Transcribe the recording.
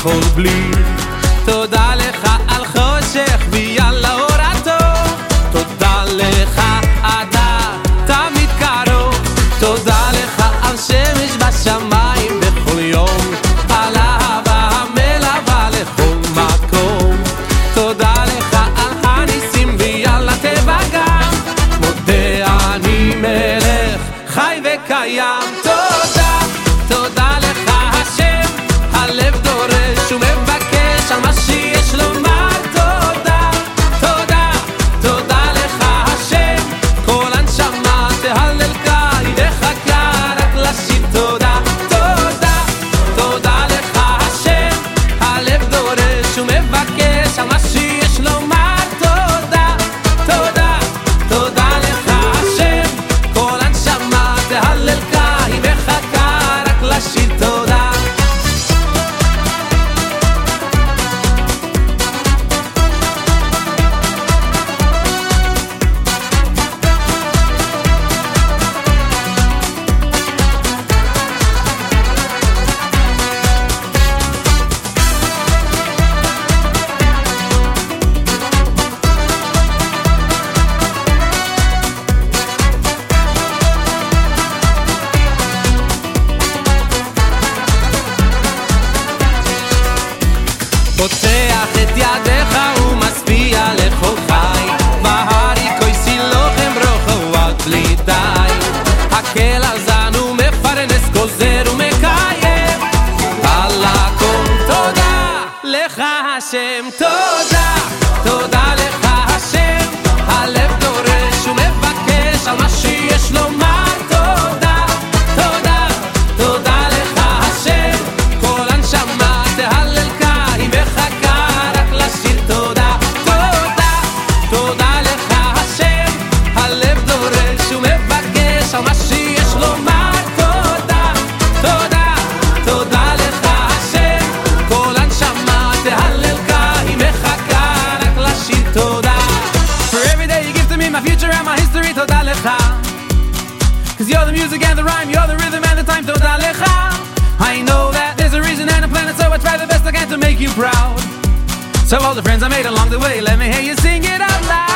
הכל בלי. תודה לך על חושך ויאללה אור הטוב, תודה לך אתה תמיד קרוב, תודה לך על שמש בשמיים בכל יום, על אהבה המלווה לכל מקום, תודה לך על הניסים ויאללה טבע גם, מודה אני מלך חי וקיים. תודה, תודה לך השם, הלב דורש ומבקש על מה שיש לומר. תודה, תודה, תודה לך השם, כל הנשמה תהלל קי וחכה רק לשיר תודה. תודה, תודה לך השם, הלב דורש ומבקש על מה שיש לומר. תודה, תודה, תודה לך השם, כל הנשמה תהלל קי וחכה רק לשיר תודה. פותח את ידיך ומשפיע לכל חי, בהרי כויסי לוחם ברוך ועד בלי די, הקל על זן ומפרנס גוזר ומקיים, על הכל תודה לך השם. תודה, תודה לך השם, הלב דורש ומבקש על מה שיש לומר. תודה, תודה, תודה לך השם, כל הנשמה תהלל קי וחכה רק לשיר תודה. תודה, תודה לך השם, הלב דורש ומבקש על מה שיש לומר. תודה, תודה, תודה לך השם, כל הנשמה תהלל קי וחכה רק לשיר תודה. For every day you give to me, my future and my history, תודה לך, cause you're the music and the rhyme, you're the rhythm and the time, תודה לך. I know that there's a reason and a planet, so I try the best I can to make you proud. So all the friends I made along the way, let me hear you sing it out loud.